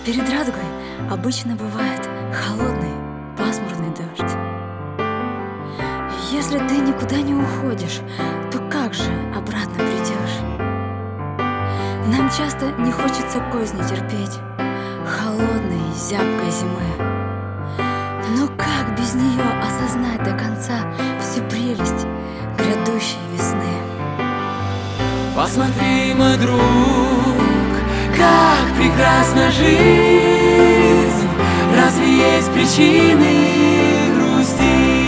Перед радугой обычно бывает холодный, пасмурный дождь. Если ты никуда не уходишь, то как же обратно придешь? Нам часто не хочется козни терпеть, холодной, зябкой зимы. Но как без нее осознать до конца всю прелесть грядущей весны? Посмотри, мой друг, как прекрасна жизнь. Разве есть причины грустить?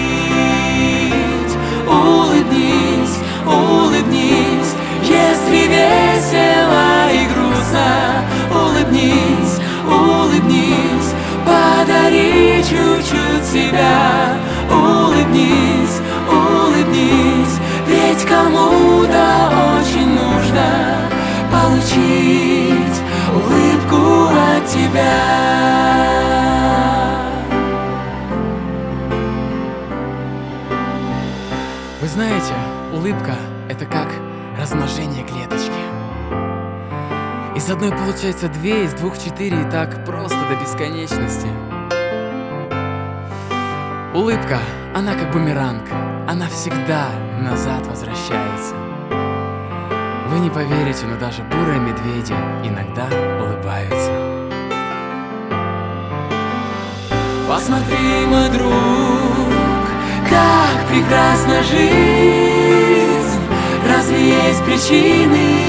Улыбнись, улыбнись, если весело и грустно. Улыбнись, улыбнись, подари чуть-чуть себя. Улыбнись, улыбнись, ведь кому-то очень нужно получить улыбку от тебя. Вы знаете, улыбка — это как размножение клеточки. Из одной получается две, из двух четыре, и так просто до бесконечности. Улыбка, она как бумеранг, она всегда назад возвращается. Вы не поверите, но даже бурые медведи иногда улыбаются. Посмотри, мой друг, как прекрасна жизнь. Разве есть причины